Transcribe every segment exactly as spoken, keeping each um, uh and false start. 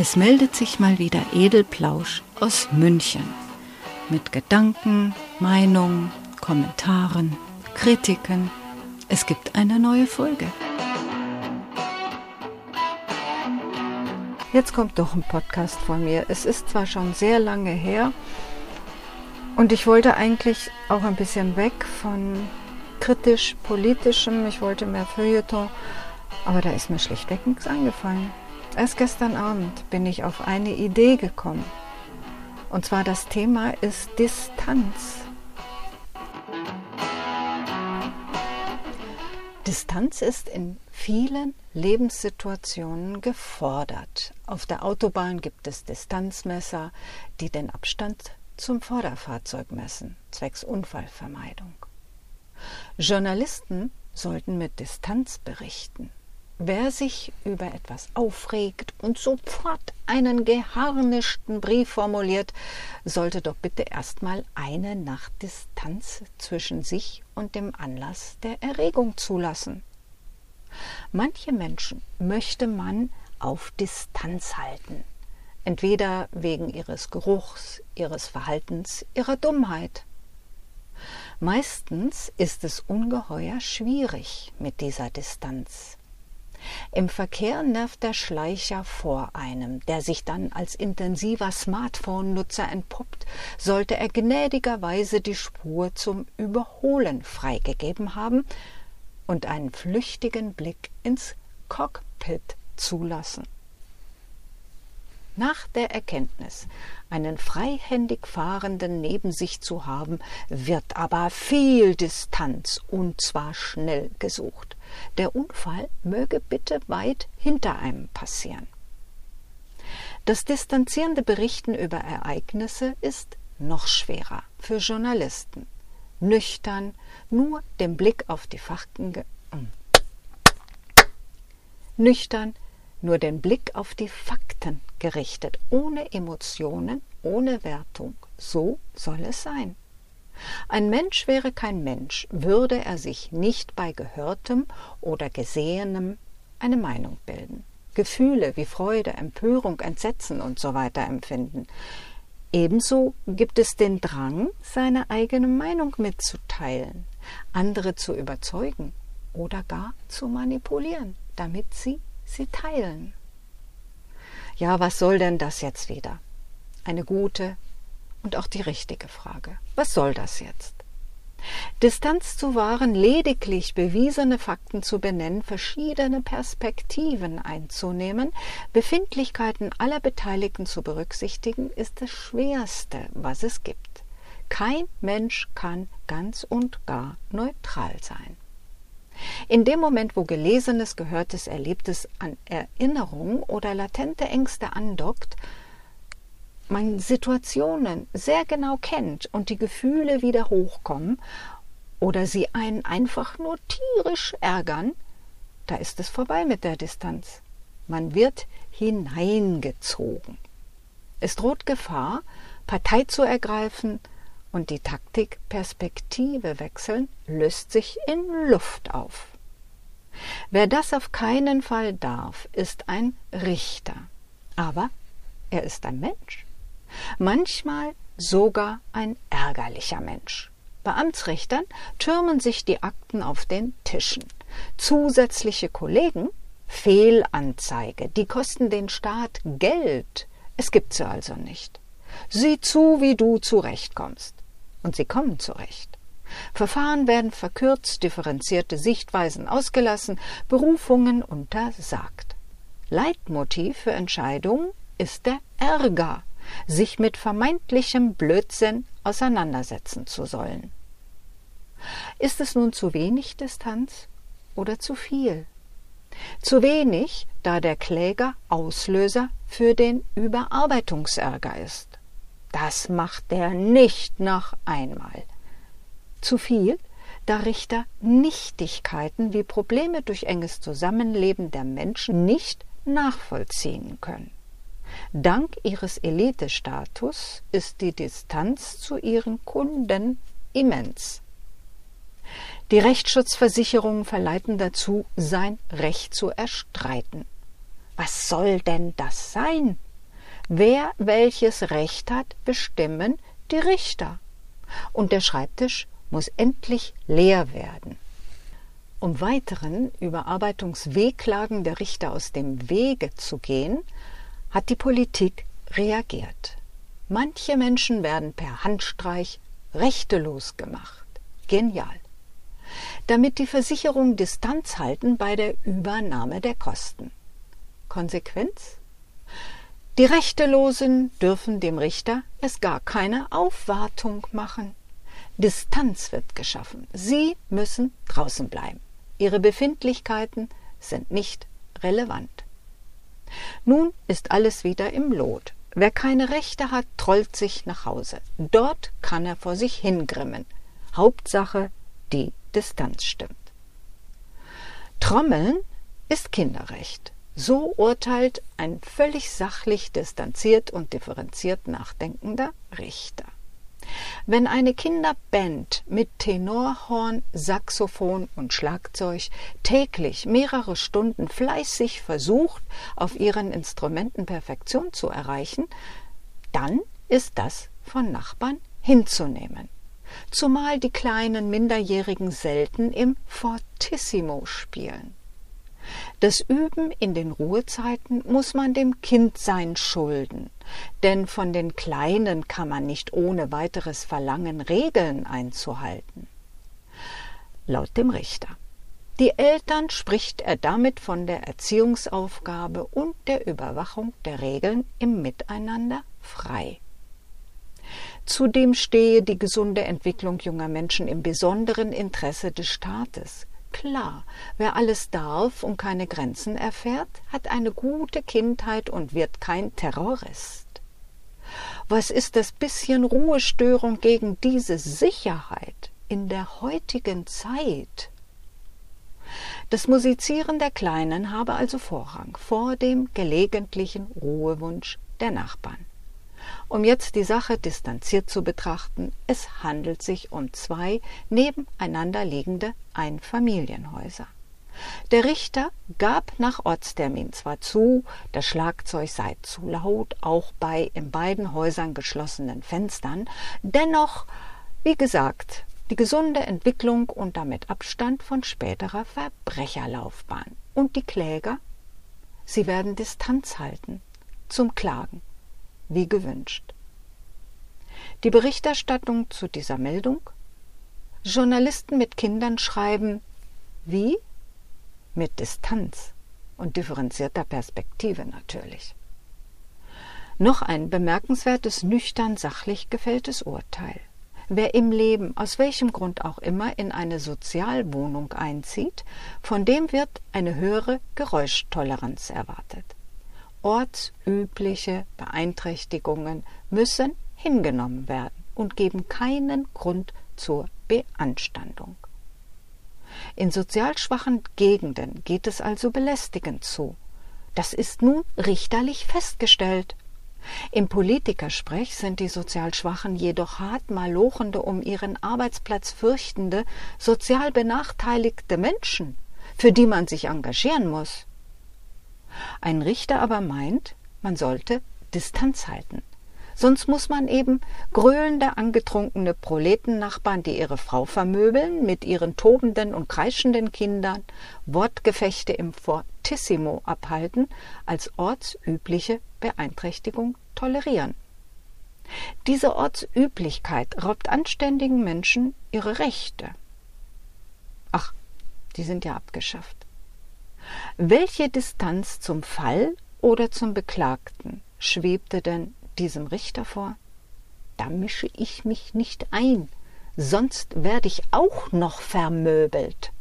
Es meldet sich mal wieder Edelplausch aus München mit Gedanken, Meinungen, Kommentaren, Kritiken. Es gibt eine neue Folge. Jetzt kommt doch ein Podcast von mir. Es ist zwar schon sehr lange her und ich wollte eigentlich auch ein bisschen weg von kritisch-politischem. Ich wollte mehr Feuilleton, aber da ist mir schlichtweg nichts eingefallen. Erst gestern Abend bin ich auf eine Idee gekommen. Und zwar das Thema ist Distanz. Distanz ist in vielen Lebenssituationen gefordert. Auf der Autobahn gibt es Distanzmesser, die den Abstand zum Vorderfahrzeug messen, zwecks Unfallvermeidung. Journalisten sollten mit Distanz berichten. Wer sich über etwas aufregt und sofort einen geharnischten Brief formuliert, sollte doch bitte erstmal eine Nacht Distanz zwischen sich und dem Anlass der Erregung zulassen. Manche Menschen möchte man auf Distanz halten, entweder wegen ihres Geruchs, ihres Verhaltens, ihrer Dummheit. Meistens ist es ungeheuer schwierig mit dieser Distanz. Im Verkehr nervt der Schleicher vor einem, der sich dann als intensiver Smartphone-Nutzer entpuppt, sollte er gnädigerweise die Spur zum Überholen freigegeben haben und einen flüchtigen Blick ins Cockpit zulassen. Nach der Erkenntnis, einen freihändig Fahrenden neben sich zu haben, wird aber viel Distanz und zwar schnell gesucht. Der Unfall möge bitte weit hinter einem passieren. Das distanzierende Berichten über Ereignisse ist noch schwerer für Journalisten. Nüchtern, nur den Blick auf die Fakten, ge- nüchtern, nur den Blick auf die Fakten gerichtet, ohne Emotionen, ohne Wertung. So soll es sein. Ein Mensch wäre kein Mensch, würde er sich nicht bei Gehörtem oder Gesehenem eine Meinung bilden, Gefühle wie Freude, Empörung, Entsetzen und so weiter empfinden. Ebenso gibt es den Drang, seine eigene Meinung mitzuteilen, andere zu überzeugen oder gar zu manipulieren, damit sie sie teilen. Ja, was soll denn das jetzt wieder? Eine gute und auch die richtige Frage. Was soll das jetzt? Distanz zu wahren, lediglich bewiesene Fakten zu benennen, verschiedene Perspektiven einzunehmen, Befindlichkeiten aller Beteiligten zu berücksichtigen, ist das Schwerste, was es gibt. Kein Mensch kann ganz und gar neutral sein. In dem Moment, wo Gelesenes, Gehörtes, Erlebtes an Erinnerungen oder latente Ängste andockt, man Situationen sehr genau kennt und die Gefühle wieder hochkommen oder sie einen einfach nur tierisch ärgern, da ist es vorbei mit der Distanz. Man wird hineingezogen. Es droht Gefahr, Partei zu ergreifen, und die Taktik Perspektive wechseln löst sich in Luft auf. Wer das auf keinen Fall darf, ist ein Richter. Aber er ist ein Mensch. Manchmal sogar ein ärgerlicher Mensch. Bei Amtsrichtern türmen sich die Akten auf den Tischen. Zusätzliche Kollegen, Fehlanzeige, die kosten den Staat Geld. Es gibt sie also nicht. Sieh zu, wie du zurechtkommst. Und sie kommen zurecht. Verfahren werden verkürzt, differenzierte Sichtweisen ausgelassen, Berufungen untersagt. Leitmotiv für Entscheidungen ist der Ärger, sich mit vermeintlichem Blödsinn auseinandersetzen zu sollen. Ist es nun zu wenig Distanz oder zu viel? Zu wenig, da der Kläger Auslöser für den Überarbeitungsärger ist. Das macht er nicht noch einmal. Zu viel, da Richter Nichtigkeiten wie Probleme durch enges Zusammenleben der Menschen nicht nachvollziehen können. Dank ihres Elitestatus ist die Distanz zu ihren Kunden immens. Die Rechtsschutzversicherungen verleiten dazu, sein Recht zu erstreiten. Was soll denn das sein? Wer welches Recht hat, bestimmen die Richter. Und der Schreibtisch muss endlich leer werden. Um weiteren Überarbeitungswehklagen der Richter aus dem Wege zu gehen, hat die Politik reagiert. Manche Menschen werden per Handstreich rechtelos gemacht. Genial. Damit die Versicherungen Distanz halten bei der Übernahme der Kosten. Konsequenz? Die Rechtelosen dürfen dem Richter erst gar keine Aufwartung machen. Distanz wird geschaffen. Sie müssen draußen bleiben. Ihre Befindlichkeiten sind nicht relevant. Nun ist alles wieder im Lot. Wer keine Rechte hat, trollt sich nach Hause. Dort kann er vor sich hingrimmen. Hauptsache, die Distanz stimmt. Trommeln ist Kinderrecht. So urteilt ein völlig sachlich distanziert und differenziert nachdenkender Richter. Wenn eine Kinderband mit Tenorhorn, Saxophon und Schlagzeug täglich mehrere Stunden fleißig versucht, auf ihren Instrumenten Perfektion zu erreichen, dann ist das von Nachbarn hinzunehmen. Zumal die kleinen Minderjährigen selten im Fortissimo spielen. Das Üben in den Ruhezeiten muss man dem Kindsein schulden, denn von den Kleinen kann man nicht ohne weiteres verlangen, Regeln einzuhalten. Laut dem Richter. Die Eltern spricht er damit von der Erziehungsaufgabe und der Überwachung der Regeln im Miteinander frei. Zudem stehe die gesunde Entwicklung junger Menschen im besonderen Interesse des Staates. Klar, wer alles darf und keine Grenzen erfährt, hat eine gute Kindheit und wird kein Terrorist. Was ist das bisschen Ruhestörung gegen diese Sicherheit in der heutigen Zeit? Das Musizieren der Kleinen habe also Vorrang vor dem gelegentlichen Ruhewunsch der Nachbarn. Um jetzt die Sache distanziert zu betrachten, es handelt sich um zwei nebeneinander liegende Einfamilienhäuser. Der Richter gab nach Ortstermin zwar zu, das Schlagzeug sei zu laut, auch bei in beiden Häusern geschlossenen Fenstern, dennoch, wie gesagt, die gesunde Entwicklung und damit Abstand von späterer Verbrecherlaufbahn. Und die Kläger? Sie werden Distanz halten zum Klagen. Wie gewünscht. Die Berichterstattung zu dieser Meldung? Journalisten mit Kindern schreiben, wie? Mit Distanz und differenzierter Perspektive natürlich. Noch ein bemerkenswertes, nüchtern, sachlich gefälltes Urteil. Wer im Leben, aus welchem Grund auch immer, in eine Sozialwohnung einzieht, von dem wird eine höhere Geräuschtoleranz erwartet. Ortsübliche Beeinträchtigungen müssen hingenommen werden und geben keinen Grund zur Beanstandung. In sozial schwachen Gegenden geht es also belästigend zu. Das ist nun richterlich festgestellt. Im Politikersprech sind die sozial Schwachen jedoch hart malochende, um ihren Arbeitsplatz fürchtende, sozial benachteiligte Menschen, für die man sich engagieren muss. Ein Richter aber meint, man sollte Distanz halten. Sonst muss man eben gröhlende, angetrunkene Proletennachbarn, die ihre Frau vermöbeln, mit ihren tobenden und kreischenden Kindern Wortgefechte im Fortissimo abhalten, als ortsübliche Beeinträchtigung tolerieren. Diese Ortsüblichkeit raubt anständigen Menschen ihre Rechte. Ach, die sind ja abgeschafft. Welche Distanz zum Fall oder zum Beklagten schwebte denn diesem Richter vor? Da mische ich mich nicht ein, sonst werde ich auch noch vermöbelt.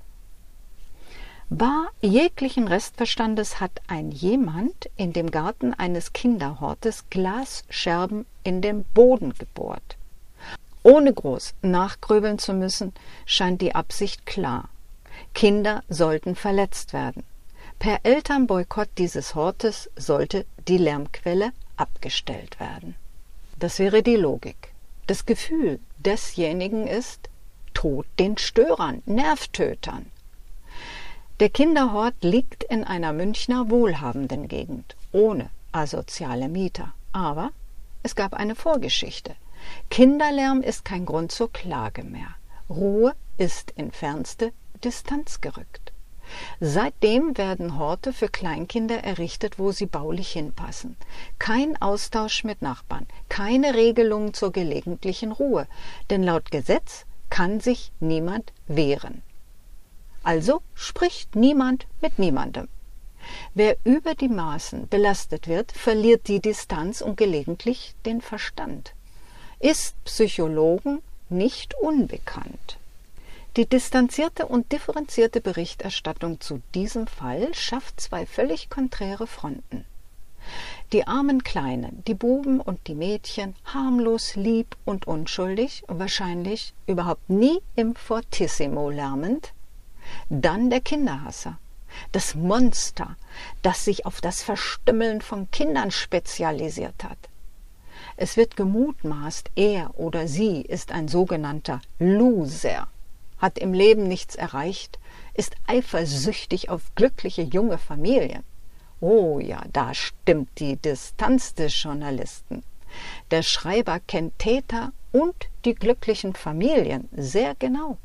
Bar jeglichen Restverstandes hat ein jemand in dem Garten eines Kinderhortes Glasscherben in den Boden gebohrt. Ohne groß nachgrübeln zu müssen, scheint die Absicht klar. Kinder sollten verletzt werden. Per Elternboykott dieses Hortes sollte die Lärmquelle abgestellt werden. Das wäre die Logik. Das Gefühl desjenigen ist, Tod den Störern, Nervtötern. Der Kinderhort liegt in einer Münchner wohlhabenden Gegend, ohne asoziale Mieter. Aber es gab eine Vorgeschichte. Kinderlärm ist kein Grund zur Klage mehr. Ruhe ist in fernste Distanz gerückt. Seitdem werden Horte für Kleinkinder errichtet, wo sie baulich hinpassen. Kein Austausch mit Nachbarn, keine Regelungen zur gelegentlichen Ruhe, denn laut Gesetz kann sich niemand wehren. Also spricht niemand mit niemandem. Wer über die Maßen belastet wird, verliert die Distanz und gelegentlich den Verstand. Ist Psychologen nicht unbekannt. Die distanzierte und differenzierte Berichterstattung zu diesem Fall schafft zwei völlig konträre Fronten. Die armen Kleinen, die Buben und die Mädchen, harmlos, lieb und unschuldig, wahrscheinlich überhaupt nie im Fortissimo lärmend. Dann der Kinderhasser, das Monster, das sich auf das Verstümmeln von Kindern spezialisiert hat. Es wird gemutmaßt, er oder sie ist ein sogenannter Loser, hat im Leben nichts erreicht, ist eifersüchtig auf glückliche junge Familien. Oh ja, da stimmt die Distanz des Journalisten. Der Schreiber kennt Täter und die glücklichen Familien sehr genau.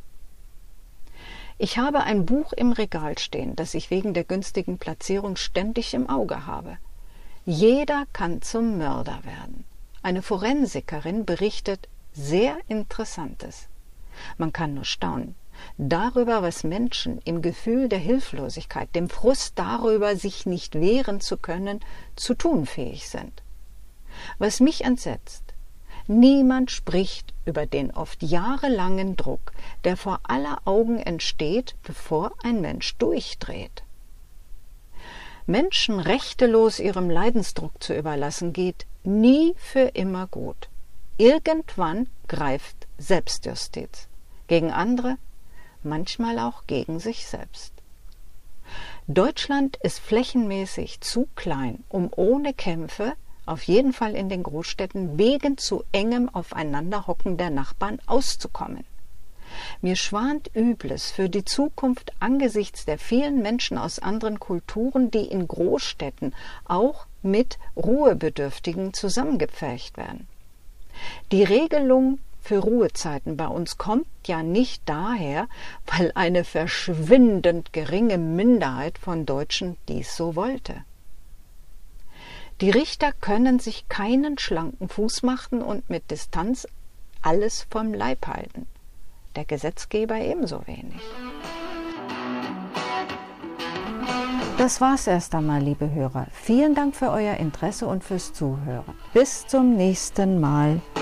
Ich habe ein Buch im Regal stehen, das ich wegen der günstigen Platzierung ständig im Auge habe. Jeder kann zum Mörder werden. Eine Forensikerin berichtet sehr Interessantes. Man kann nur staunen darüber, was Menschen im Gefühl der Hilflosigkeit, dem Frust darüber, sich nicht wehren zu können, zu tun fähig sind. Was mich entsetzt: Niemand spricht über den oft jahrelangen Druck, der vor aller Augen entsteht, bevor ein Mensch durchdreht. Menschen rechtelos ihrem Leidensdruck zu überlassen, geht nie für immer gut. Irgendwann greift Selbstjustiz. Gegen andere, manchmal auch gegen sich selbst. Deutschland ist flächenmäßig zu klein, um ohne Kämpfe, auf jeden Fall in den Großstädten, wegen zu engem Aufeinanderhocken der Nachbarn auszukommen. Mir schwant Übles für die Zukunft angesichts der vielen Menschen aus anderen Kulturen, die in Großstädten auch mit Ruhebedürftigen zusammengepfercht werden. Die Regelung für Ruhezeiten bei uns kommt ja nicht daher, weil eine verschwindend geringe Minderheit von Deutschen dies so wollte. Die Richter können sich keinen schlanken Fuß machen und mit Distanz alles vom Leib halten. Der Gesetzgeber ebenso wenig. Das war's erst einmal, liebe Hörer. Vielen Dank für euer Interesse und fürs Zuhören. Bis zum nächsten Mal.